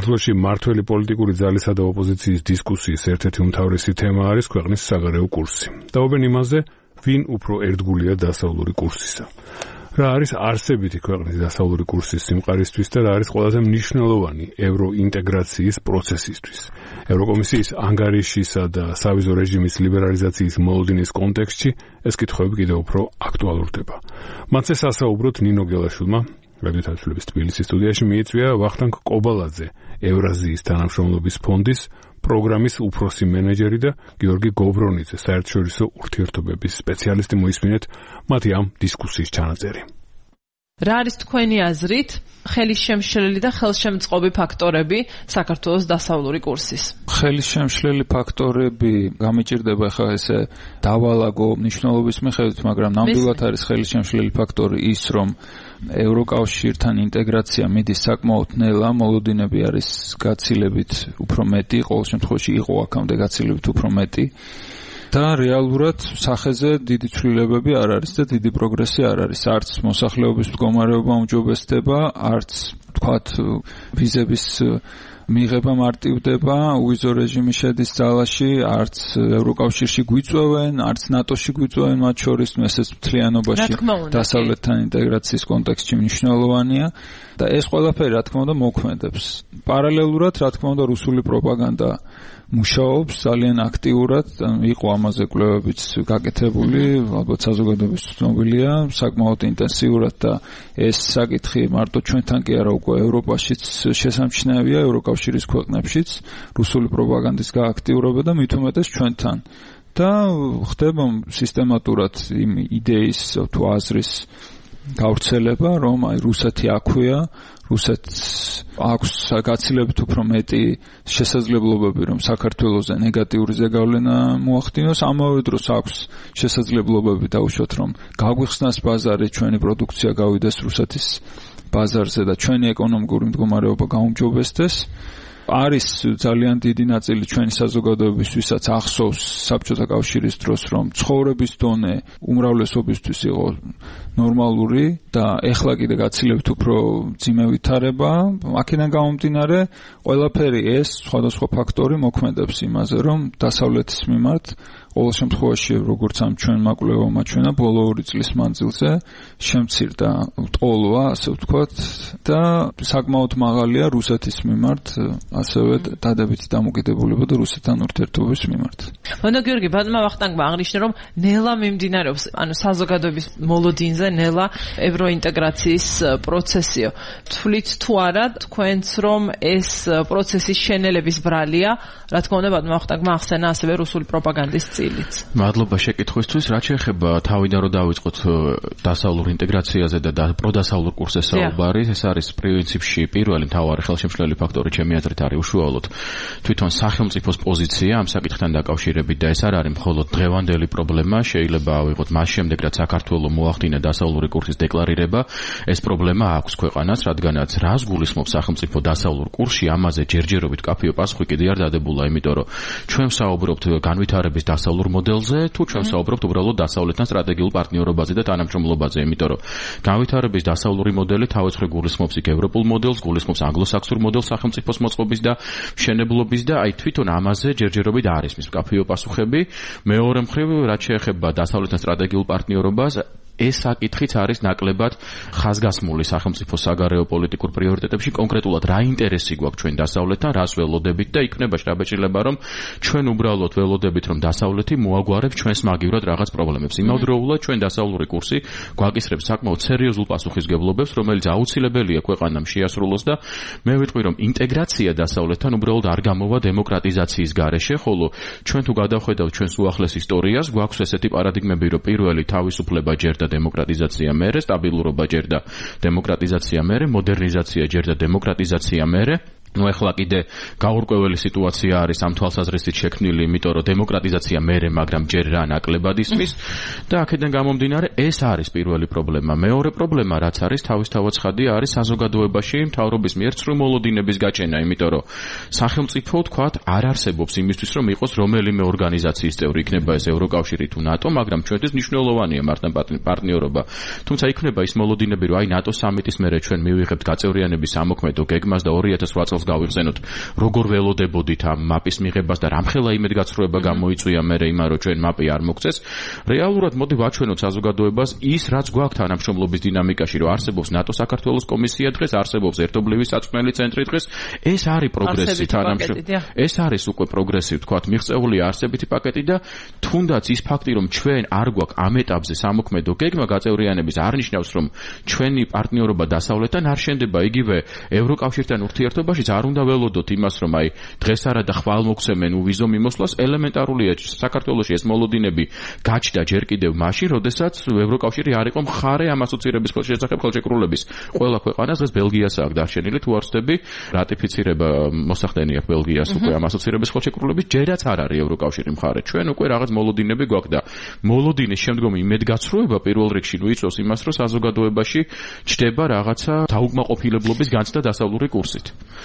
საქართველოში მმართველი პოლიტიკური ძალისა და ოპოზიციის დისკუსიის ერთ-ერთი უმთავრესი თემა არის ქვეყნის საგარეო კურსი. დაობენ იმაზე, ვინ უფრო ერთგულია დასავლური კურსისა. რა არის არსებითი ქვეყნის დასავლური კურსის სიმყარისთვის და რა არის ყველაზე მნიშვნელოვანი ევროინტეგრაციის პროცესისთვის. ევროკომისიის ანგარიშისა და სავიზო რეჟიმის ლიბერალიზაციის მოლოდინის კონტექსტში ეს კითხვები კიდევ უფრო აქტუალურდება. მათზე სასაუბროთ ნინო გელაშვილმა, რადიო თავისუფლების თბილისის სტუდიაში მიიწვია ვახტანგ კობალაძე, ევრაზიის თანამშრომლობის ფონდის პროგრამის უფროსი მენეჯერი და გიორგი გობრონიძე, საერთაშორისო ურთიერთობების სპეციალისტი. მოისმინეთ მათი ამ დისკუსიის ჩანაწერი. რა არის თქვენი აზრით ხელისშემშლელი და ხელშემწყობი ფაქტორები საქართველოს დასავლური კურსის? ხელისშემშლელი ფაქტორები გამიჭირდება ახლა ესე დავალაგო მნიშვნელობის მიხედვით, მაგრამ ნამდვილად არის ხელისშემშლელი ფაქტორი ის, რომ ევროკავშირთან ინტეგრაცია მიდის საკმაოდ ნელა, მოლოდინები არის გაცილებით უფრო მეტი, ყოველ შემთხვევაში იყო აქამდე გაცილებით უფრო მეტი. და რეალურად სახეზე დიდი ცვლილებები არ არის და დიდი პროგრესი არ არის. არც მოსახლეობის მდგომარეობა უმჯობესდება, არც თქვათ ვიზების მიღება მარტივდება, უვიზო რეჟიმი შედის ძალაში, არც ევროკავშირში გვიწვევენ, არც ნატოში გვიწვევენ მათ შორის, ესეც მთლიანობაში დასავლეთთან ინტეგრაციის კონტექსტში მნიშვნელოვანია და ეს ყველაფერი რა თქმა უნდა მოქმედებს. პარალელურად რა თქმა უნდა რუსული პროპაგანდა მუშაობს ძალიან აქტიურად, იყო ამაზე კვლევებიც გაკეთებული, ალბათ საზოგადოების ცნობილია, საკმაოდ ინტენსიურად და ეს საკითხი მარტო ჩვენთან კი არა, უკვე ევროპაშიც შესამჩნევია, ევროკავშირის ქვეყნებშიც რუსული პროპაგანდის გააქტიურება და მით უმეტეს ჩვენთან. და ხდება სისტემატურად იმ იდეის თუ აზრის გავრცელება, რომ აი რუსეთი აქვეა, რუსეთს აქვს გაცილებით უფრო მეტი შესაძლებლობები, რომ საქართველოზე ნეგატიური ზეგავლენა მოახდინოს, ამავე დროს აქვს შესაძლებლობები დაუშვათ, რომ გაგვიხსნას ბაზარი, ჩვენი პროდუქცია გავიდეს რუსეთის ბაზარზე და ჩვენი ეკონომიკური მდგომარეობა გაუმჯობესდეს. არის ძალიან დიდი ნაწილი ჩვენი საზოგადოების, ვისაც ახსოვს საბჭოთა კავშირის დროს, რომ ცხოვრების დონე უმრავლესობისთვის იყო ნორმალური და ეხლა კიდე გაცილებით უფრო მძიმე ვითარება. აქედან გამომდინარე, ყველაფერი ეს სხვადასხვა ფაქტორი მოქმედებს იმაზე, რომ დასავლეთის მიმართ ყოველ შემთხვევაში, როგორც ამ ჩვენმა კვლევამ აჩვენა, ბოლო 2 წლის მანძილზე შემცირდა ტოლვა, ასე ვთქვათ, და საკმაოდ მაღალია რუსეთის მიმართ, ასევე დადებითი დამოკიდებულება და რუსეთთან ურთიერთობის მიმართ. ანუ გიორგი ბატონმა ვახტანგმა აღნიშნა, რომ ნელა მიმდინარეობს, ანუ საზოგადოების მოლოდინზე ნელა ევროინტეგრაციის პროცესიო. თვლით თუ არა თქვენც, რომ ეს პროცესის შენელების ბრალია, რა თქმა უნდა ბატონმა ვახტანგმა ახსენა ასევე რუსული პროპაგანდის მადლობა შეკითხვისთვის. რაც შეეხება თავიდან რომ დავიწყოთ დასავლურ ინტეგრაციაზე და პროდასავლურ კურსზე საუბარი, ეს არის პრინციპში პირველი მთავარი ხელშემშლელი ფაქტორი ჩემი აზრით არის უშუალოდ თვითონ სახელმწიფოს პოზიცია ამ საკითხთან დაკავშირებით და ეს არ არის მხოლოდ დღევანდელი პრობლემა, შეიძლება ავიღოთ მას შემდეგ რაც საქართველოს მოახდინა დასავლური კურსის დეკლარირება, ეს პრობლემა აქვს ქვეყანას, რადგანაც რას გულისხმობს სახელმწიფო დასავლურ კურსში, ამაზე ჯერჯერობით კაფეო პასუხი კიდე არ დადებულა, იმიტომ რომ ჩვენ ვსაუბრობთ განვითარების დასავლურ მოდელზე, თუ ჩვენ ვსაუბრობთ უბრალოდ დასავლეთთან სტრატეგიულ პარტნიორობაზე და თანამშრომლობაზე, იმიტომ რომ განვითარების დასავლური მოდელი თავისუფლად გულისხმობს იქ ევროპულ მოდელს, გულისხმობს ანგლოსაქსონურ მოდელს სახელმწიფოს მოწყობის და მშენებლობის და აი თვითონ ამაზე ჯერჯერობით არის მის კაფეო პასუხები. მეორე მხრივ, რაც შეეხება დასავლეთთან სტრატეგიულ პარტნიორობას, ეს საკითხიც არის ნაკლებად ხაზგასმული სახელმწიფოს საგარეო პოლიტიკურ პრიორიტეტებში, კონკრეტულად რა ინტერესი გვაქვს ჩვენ დასავლეთთან, რას ველოდებით და იქნება შრაბეჭდილება, რომ ჩვენ უბრალოდ ველოდებით, რომ დასავლეთი მოაგვარებს ჩვენს მაგივრად რაღაც პრობლემებს. იმავდროულად ჩვენ დასავლური კურსი გვაკისრებს საკმაოდ სერიოზულ პასუხისგებლობებს, რომელიც აუცილებელია ქვეყანამ შეასრულოს და მე ვიტყვი, რომ ინტეგრაცია დასავლეთთან უბრალოდ არ გამოვა დემოკრატიზაციის გარეშე, ხოლო ჩვენ თუ გადავხედავთ ჩვენს უახლეს ისტორიას, გვაქვს ესეთი პარადიგმები, რომ პირველი თავისუფლება ჯერდა დემოკრატიზაცია მერე, სტაბილურობა ჯერდა დემოკრატიზაცია მერე, მოდერნიზაცია ჯერდა დემოკრატიზაცია მერე. ну ეხლა კიდე გაურკვეველი სიტუაცია არის ამ თვალსაზრისით შექმნილი, იმიტომ რომ დემოკრატიზაცია მერე, მაგრამ ჯერ რა ნაკლებად ისმის და აქედან გამომდინარე ეს არის პირველი პრობლემა. მეორე პრობლემა რაც არის თავისთავად ცხადი არის საზოგადოებაში მთავრობის მიერ ცრუ მოლოდინების გაჩენა, იმიტომ რომ სახელმწიფო თქვათ არ არსებობს იმისთვის რომ იყოს რომელიმე ორგანიზაციის წევრი, იქნება ეს ევროკავშირი თუ ნატო, მაგრამ ჩვენთვის მნიშვნელოვანია მართლა პარტნიორობა. თუმცა იქნება ის მოლოდინები, რომ აი ნატო სამიტის მერე ჩვენ მივიღებთ გაწევრიანების ამოქმედო გეგმას და 2008 წელს გავიხსენოთ, როგორ ველოდებოდით ამ მაპის მიღებას და რამხელა იმედგაცრუება გამოიწვია მე იმან რომ ჩვენ მაპი არ მოგწეს. რეალურად მოდი ვაჩვენოთ საზოგადოებას ის რაც გვაქვს თანამშრომლობის დინამიკაში, რომ არსებობს ნატო საქართველოს კომისია დღეს, არსებობს ერთობლივი საწვრთნელი ცენტრი დღეს, ეს არის პროგრესი თანამშრომლობა. ეს არის უკვე პროგრესი, ვთქვათ, მიღწეული არსებითი პაკეტი და თუნდაც ის ფაქტი, რომ ჩვენ არ გვაქვს ამ ეტაპზე სამოქმედო გეგმა გაწევრიანების არნიშნავს, რომ ჩვენი პარტნიორობა დასავლეთთან არ შენდება იგივე ევროკავშირთან ურთიერთობაშიც არ უნდა ველოდოთ იმას, რომ აი დღეს არა და ხვალ მოგცემენ ვიზო მიმოსვლას, ელემენტარულია საქართველოში ეს მოლოდინები გაჩნდა ჯერ კიდევ მაშინ, როდესაც ევროკავშირი არ იყო მხარე ამ ასოცირების შესახებ ხელშეკრულების. ყველა ქვეყანას დღეს ბელგიას აქვს დარჩენილი, თუ არ ვცდები, რატიფიცირება მოსახდენი აქვს ბელგიას უკვე ამ ასოცირების ხელშეკრულების, ჯერაც არ არის ევროკავშირი მხარე. ჩვენ უკვე რაღაც მოლოდინები გვაქვს და მოლოდინის შემდგომი იმედგაცრუება პირველ რიგში იწვევს იმას, რომ საზოგადოებაში ჩდება რაღაცა დაუკმაყოფილებლობის განცდა დასავლური კურსით.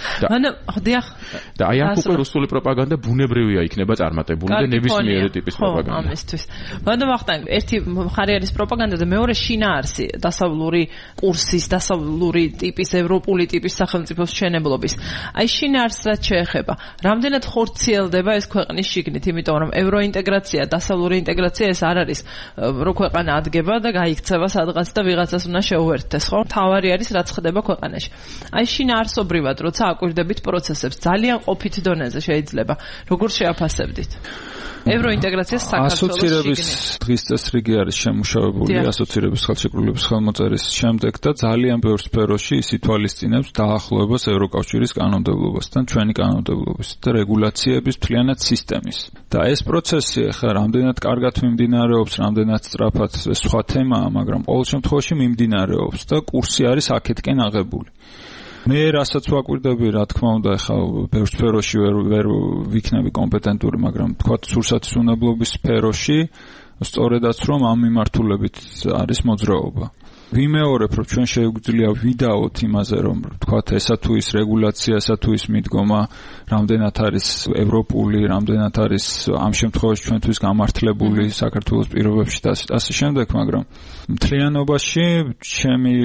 და აი აქ უკვე რუსული პროპაგანდა ბუნებრივია იქნება წარმატებული და ნებისმიერი ტიპის პროპაგანდა. ამისთვის. ბანდა ვახტანგ, ერთი მხარე არის პროპაგანდა და მეორე შინაარსი დასავლური კურსის, დასავლური ტიპის, ევროპული ტიპის სახელმწიფოს მშენებლობის. აი შინაარსს რაც შეეხება, რამდენად ხორციელდება ეს ქვეყნის შიგნით, იმიტომ რომ ევროინტეგრაცია, დასავლური ინტეგრაცია ეს არ არის რო ქვეყანა ადგება და გაიქცევა სადღაც და ვიღაცას უნდა შეუერთდეს, ხო? თავარი არის რაც ხდება ქვეყანაში. აი შინაარსობრივად, როცა აკვირდებით პროცესებს, ძალიან ყოფით დონეზე შეიძლება. როგორ შეაფასებდით? ევროინტეგრაციას საქართველოს ასოცირების დღის წესრიგი არის შემუშავებული ასოცირების ხელშეკრულების ხელმოწერის შემდეგ და ძალიან ბევრ სფეროში ის ითვალისწინებს დაახლოებას ევროკავშირის კანონმდებლობასთან, ჩვენი კანონმდებლობის და რეგულაციების მთლიანად სისტემის. და ეს პროცესი ახლა რამდენად კარგად მიმდინარეობს, რამდენად სწრაფად სხვა თემაა, მაგრამ ყოველ შემთხვევაში მიმდინარეობს და კურსი არის აქეთკენ აღებული. მე რასაც ვაკვირდები, რა თქმა უნდა, ახლა ბევრ სფეროში ვერ ვიქნები კომპეტენტური, მაგრამ თქვა სურსათის უნებლობის სფეროში სწორედაც რომ ამ მიმართულებით არის მოძრაობა. ვიმეორებ, რომ ჩვენ შეგვიძლია ვიდაოთ იმაზე, რომ თქვა ესა თუ ის რეგულაცია, ესა თუ ის მიდგომა, რამდენად არის ევროპული, რამდენად არის ამ შემთხვევაში ჩვენთვის გამართლებული საქართველოს პირობებში და ასე შემდეგ, მაგრამ მთლიანობაში ჩემი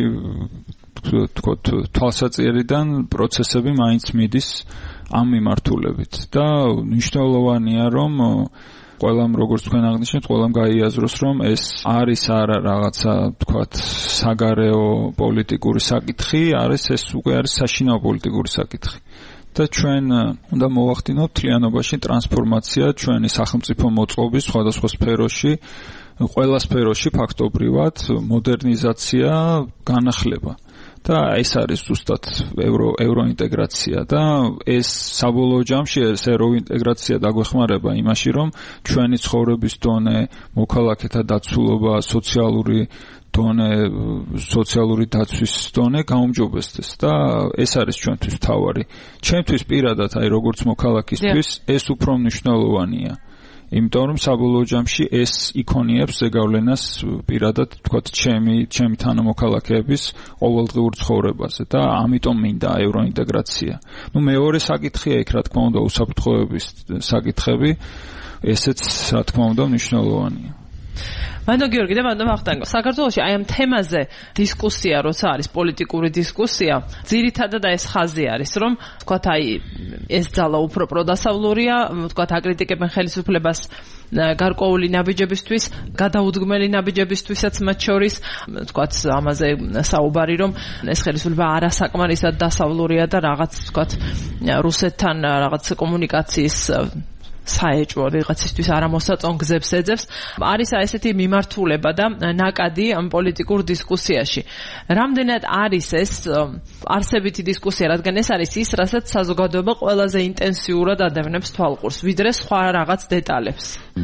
თვალსაჩინარიდან პროცესები მაინც მიდის ამ მიმართულებით და მნიშვნელოვანია რომ ყველამ როგორც თქვენ აღნიშნეთ, ყველამ გაიაზროს რომ ეს არის არა რაღაცა თქვათ საგარეო პოლიტიკური საკითხი, ეს უკვე არის საშინაო პოლიტიკური საკითხი. და ჩვენ უნდა მოვახდინოთ მთლიანობაში ტრანსფორმაცია ჩვენი სახელმწიფო მოწყობის სხვადასხვა სფეროში, ყველა სფეროში ფაქტობრივად მოდერნიზაცია, განახლება. და ეს არის ზუსტად ევროინტეგრაცია და ეს საბოლოო ჯამში ეს ევროინტეგრაცია დაგვეხმარება იმაში, რომ ჩვენი ცხოვრების დონე, მოქალაქეთა დაცულობა, სოციალური დონე, სოციალური დაცვის დონე გაუმჯობესდეს და ეს არის ჩვენთვის მთავარი. ჩემთვის პირადად, აი როგორც მოქალაქისთვის, ეს უფრო მნიშვნელოვანია. იმიტომ რომ საბოლოო ჯამში ეს იქონიებს ზეგავლენას პირადად თქვათ ჩემი თანამოქალაქეების ყოველდღიურ ცხოვრებაზე და ამიტომ მინდა ევროინტეგრაცია. მეორე საკითხია იქ რა თქმა უნდა უსაფრთხოების საკითხები, ესეც რა თქმა უნდა მნიშვნელოვანია. მანდო გიორგი და მანდო ვახტანგ, საქართველოში აი ამ თემაზე დისკუსია, როცა არის პოლიტიკური დისკუსია, ძირითადად ეს ხაზი არის, რომ თქვათ აი ეს ძალა უფრო პროდასავლურია, თქვათ აკრიტიკებენ ხელისუფლებას გარკვეული ნაბიჯებისთვის, გადაუდგმელი ნაბიჯებისთვისაც მათ შორის, თქვათ ამაზე საუბარი, რომ ეს ხელისუფლება არასაკმარისად დასავლურია და რაღაც თქვათ რუსეთთან რაღაც კომუნიკაციის საეჭვო რაღაცისთვის არამოსაწონ გზებს ეძებს. არის ესეთი მიმართულება და ნაკადი ამ პოლიტიკურ დისკუსიაში. რამდენად არის ეს არსებითი დისკუსია, რადგან ეს არის ის, რასაც საზოგადოება ყველაზე ინტენსიურად ადევნებს თვალყურს, ვიდრე სხვა რაღაც დეტალებს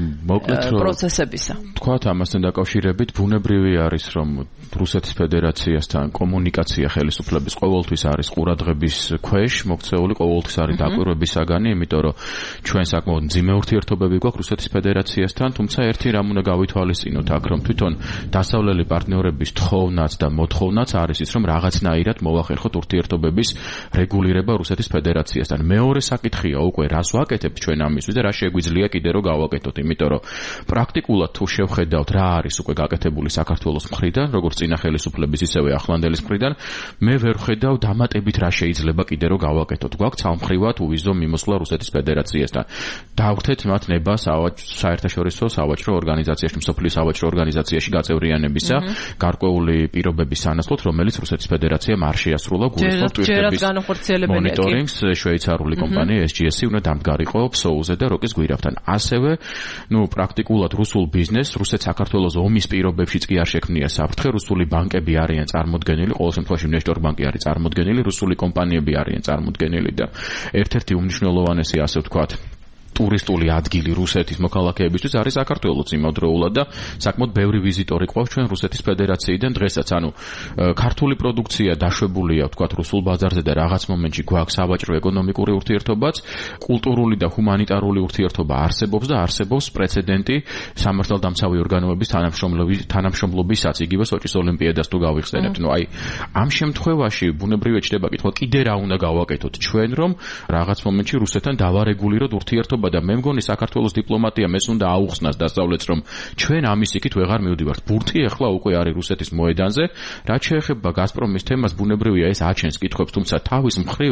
პროცესებისა. თქვათ ამასთან დაკავშირებით, ბუნებრივი არის, რომ რუსეთის ფედერაციასთან კომუნიკაცია ხელისუფლების ყოველთვის არის ყურადღების ქვეშ, მოქცეული ყოველთვის არის დაკვირვების საგანი, იმიტომ რომ ჩვენ საკმაოდ მძიმე ურთიერთობები გვაქვს რუსეთის ფედერაციასთან, თუმცა ერთი რამ უნდა გავითვალისწინოთ აქ, რომ თვითონ დასავლელი პარტნიორების თხოვნაც და მოთხოვნაც არის ის, რომ რაღაცნაირად მოვახერხოთ ურთიერთობების რეგულირება რუსეთის ფედერაციასთან. მეორე საკითხია უკვე რას ვაკეთებთ ჩვენ ამისთვის და რა შეგვიძლია კიდე რომ გავაკეთოთ, იმიტომ რომ პრაქტიკულად თუ შევხედავთ რა არის უკვე გაკეთებული საქართველოს მხრიდან, როგორც წინა ხელისუფლების ისევე ახლანდელის მხრიდან, მე ვერ ვხედავ დამატებით რა შეიძლება კიდე რომ გავაკეთოთ. გვაქვს ცალმხრივად უვიზო მიმოსვლა რუსეთის ფედერაციასთან. დავხდეთ მათ ნება საერთაშორისო სავაჭრო ორგანიზაციაში, მსოფლიო სავაჭრო ორგანიზაციაში გაწევრიანებისა, გარკვეული პირობების სანაცვლოდ, რომელიც რუსეთის ფედერაციამ არ შეასრულა გულისხმობ ტვირთების მონიტორინგს, შვეიცარიული კომპანია SGS-ი უნდა დამდგარიყო PSOU-ზე და როკის გვირავთან. ასევე, პრაქტიკულად რუსულ ბიზნესს, რუსეთ-საქართველოს ომის პირობებშიც კი არ შექმნია საფრთხე, რუსული ბანკები არიან წარმოდგენილი, ყოველ შემთხვევაში ნეშტორ ბანკი არის წარმოდგენილი, რუსული კომპანიები არიან წარმოდგენილი და ერთ-ერთი უმნიშვნელოვანესი, ასე ვთქვათ, ტურისტული ადგილი რუსეთის მოქალაქეებისთვის არის საქართველოც იმავდროულად და საკმაოდ ბევრი ვიზიტორი ყავს ჩვენ რუსეთის ფედერაციიდან დღესაც. ქართული პროდუქცია დაშვებულია, ვთქვათ, რუსულ ბაზარზე და რაღაც მომენტში გვაქვს სავაჭრო ეკონომიკური ურთიერთობაც, კულტურული და ჰუმანიტარული ურთიერთობა არსებობს და არსებობს პრეცედენტი სამართალდამცავი ორგანოების თანამშრომლობისაც, იგივე სოჭის ოლიმპიადას თუ გავიხსენებთ. ამ შემთხვევაში ბუნებრივია ჩდება კითხვა, კიდე რა უნდა გავაკეთოთ ჩვენ, რომ რაღაც მომენტში რუსეთთან დავარეგულიროთ ურთიერთობა და მე მგონი საქართველოს დიპლომატიამ ეს უნდა აუხსნას დასავლეთს, რომ ჩვენ ამის იქით ვეღარ მივდივართ. ბურთი ახლა უკვე არის რუსეთის მოედანზე. რაც შეეხება გაზპრომის თემას, ბუნებრივია ეს აჩენს კითხვებს, თუმცა თავის მხრივ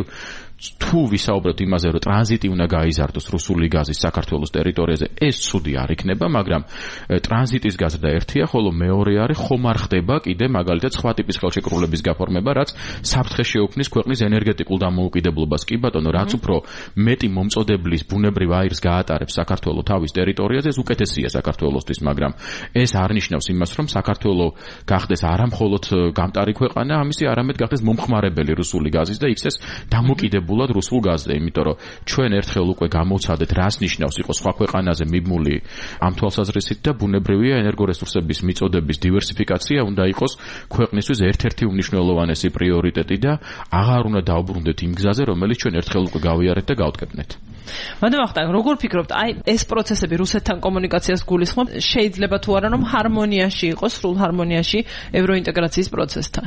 თუ ვისაუბრებთ იმაზე, რომ ტრანზიტი უნდა გაიზარდოს რუსული გაზის საქართველოს ტერიტორიაზე, ეს ცუდი არ იქნება, მაგრამ ტრანზიტის გაზრდა ერთია, ხოლო მეორე არის ხომ არ ხდება კიდე მაგალითად სხვა ტიპის ხელშეკრულების გაფორმება, რაც საფრთხეს შეუქმნის ქვეყნის ენერგეტიკულ დამოუკიდებლობას. კი ბატონო, რაც უფრო მეტი მომწოდებლის ბუნებრივ აირს გაატარებს საქართველოს თავის ტერიტორიაზე, ეს უკეთესია საქართველოსთვის, მაგრამ ეს არ ნიშნავს იმას, რომ საქართველოს გახდეს არა მხოლოდ გამტარი ქვეყანა, ამისი არამედ გახდეს მომხმარებელი რუსული გაზის და იქცეს დამოკიდებული რუსულ გაზზე, იმიტომ რომ ჩვენ ერთხელ უკვე გამოვცადეთ, რას ნიშნავს იყოს სხვა ქვეყანაზე მიბმული ამ თვალსაზრისით და ბუნებრივია ენერგორესურსების მიწოდების დივერსიფიკაცია უნდა იყოს ქვეყნისთვის ერთ-ერთი უმნიშვნელოვანესი პრიორიტეტი და აღარ უნდა დავბრუნდეთ იმ გზაზე, რომელიც ჩვენ ერთხელ უკვე გავიარეთ და გავტკეპნეთ. მადლობა ხტანგ, როგორ ფიქრობთ, ეს პროცესები რუსეთთან კომუნიკაციას გულისხმობ, შეიძლება თუ არა რომ ჰარმონიაში იყოს, სრულ ჰარმონიაში ევროინტეგრაციის პროცესთან?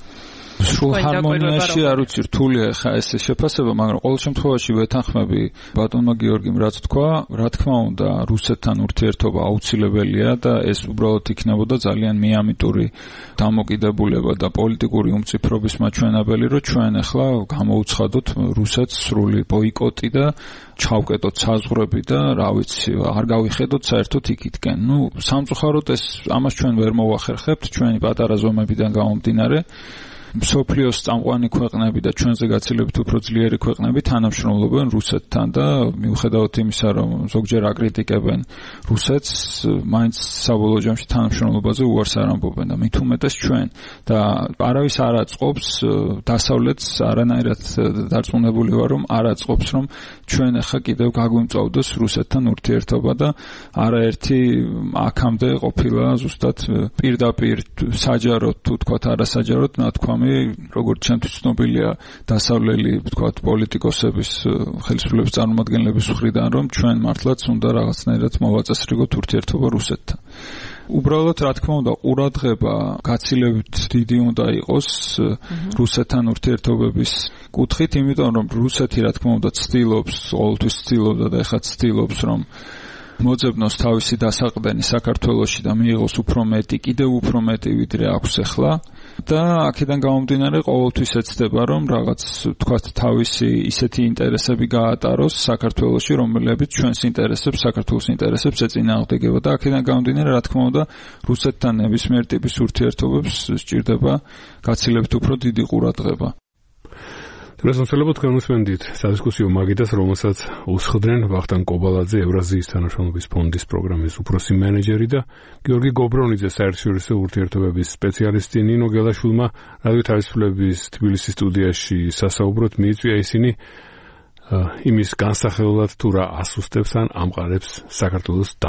სრულ ჰარმონიაში არ ვიცი, რთულია ხა ეს შეფასება, მაგრამ ყოველ შემთხვევაში ვეთანხმები ბატონმა გიორგიმ რაც თქვა, რა თქმა უნდა, რუსეთთან ურთიერთობა აუცილებელია და ეს უბრალოდ იქნებოდა ძალიან მიამიტური დამოკიდებულება და პოლიტიკური უმწიფრობის მაჩვენებელი, რომ ჩვენ ახლა გამოუცხადოთ რუსეთს სრული ბოიკოტი და ჩავკეტოთ საზღვრები და რა ვიცი, არ გავიხედოთ საერთოდ იქითკენ. სამწუხაროდ ეს ამას ჩვენ ვერ მოვახერხებთ, ჩვენი პატარა ზომებიდან გამომდინარე. მსოფლიოს წამყვანი ქვეყნები და ჩვენზე გაცილებით უფრო ძლიერი ქვეყნები თანამშრომლობენ რუსეთთან და მიუხედავად იმისა, რომ ზოგჯერ აკრიტიკებენ რუსეთს, მაინც საბოლოო ჯამში თანამშრომლობაზე უარს არ ამბობენ და მით უმეტეს ჩვენ და არავის არ აწყობს დასავლეთს არანაირად დარწმუნებული ვარ, რომ არ აწყობს, რომ ჩვენ ახლა კიდევ გაგვიმწვავდოს რუსეთთან ურთიერთობა და არაერთი აქამდე ყოფილა ზუსტად პირდაპირ საჯაროდ თუ თქვათ არასაჯაროდ ნათქვამი, როგორც ჩემთვის ცნობილია დასავლელი, ვთქვათ, პოლიტიკოსების, ხელისუფლების წარმომადგენლების მხრიდან, რომ ჩვენ მართლაც უნდა რაღაცნაირად მოვაწესრიგოთ ურთიერთობა რუსეთთან. უბრალოდ, რა თქმა უნდა, ყურადღება გაცილებით დიდი უნდა იყოს რუსეთთან ურთიერთობების კუთხით, იმიტომ რომ რუსეთი, რა თქმა უნდა, ცდილობს, ყოველთვის ცდილობდა და ეხლა ცდილობს, რომ მოძებნოს თავისი დასაყრდენი საქართველოში და მიიღოს უფრო მეტი, კიდევ უფრო მეტი, ვიდრე აქვს ახლა. და აქედან გამომდინარე ყოველთვის ეცდება, რომ რაღაც, თქვათ, თავისი ისეთი ინტერესები გაატაროს საქართველოში, რომლებიც ჩვენს ინტერესებს, საქართველოს ინტერესებს ეწინააღმდეგება და აქედან გამომდინარე, რა თქმა უნდა, რუსეთთან ნებისმიერ ტიპის ურთიერთობებს სჭირდება გაცილებით უფრო დიდი ყურადღება. დღესასწაულობთ განვისმენდით სადისკუსიო მაგიდას, რომელსაც უსხდენ ვახტანგ კობალაძე, ევრაზიის თანამშრომლობის ფონდის პროგრამის უფროსი მენეჯერი და გიორგი გობრონიძე, საერთაშორისო ურთიერთობების სპეციალისტი. ნინო გელაშვილმა რადიო თავისუფლების თბილისის სტუდიაში სასაუბროდ მიიწვია ისინი იმის განსახილველად თუ რა ასუსტებს ან ამყარებს საქართველოს